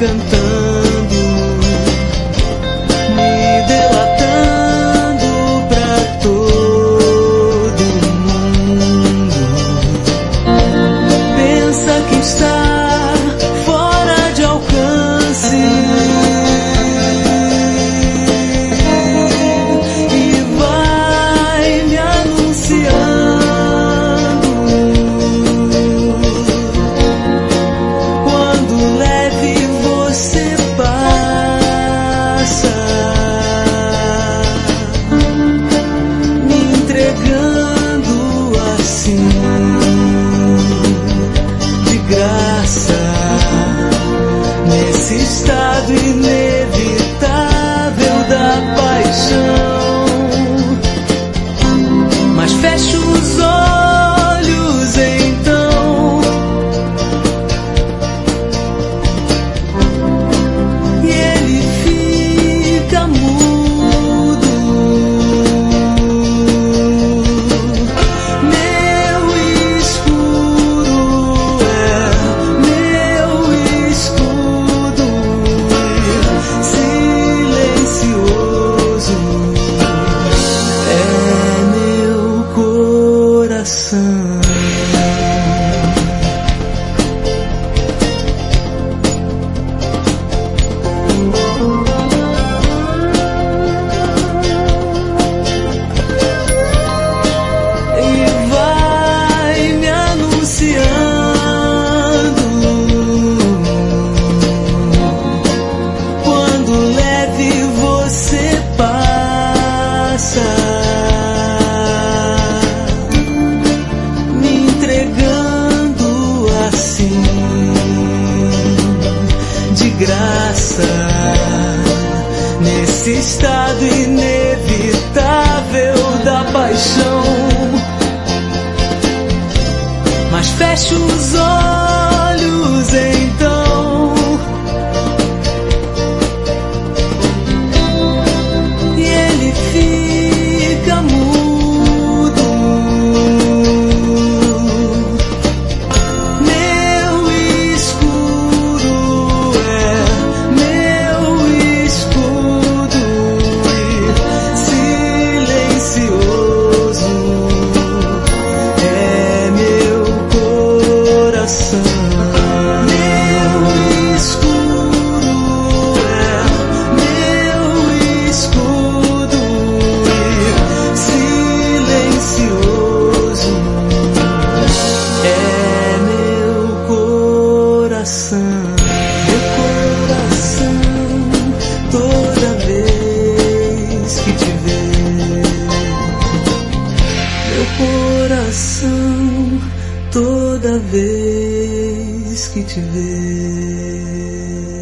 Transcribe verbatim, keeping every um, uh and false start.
cantando, me delatando pra todo mundo. Pensa que está fora de alcance e vai me anunciando. Quando leve você passa, me entregando assim, de graça, nesse estado inevitável da paixão. Mas fecho os olhos então, e ele fica mudo. Meu escuro é meu escudo e silencioso é meu coração. E vai me anunciando. Quando leve você passa, me entregando assim, de graça, nesse estado inevitável da paixão. Mas fecho os olhos então, e ele fica mudo. Meu escuro é meu escudo e silencioso é meu coração. Meu escuro é meu escudo e silencioso é meu coração. Meu coração, toda vez que te ver. Meu coração, toda vez que te ver.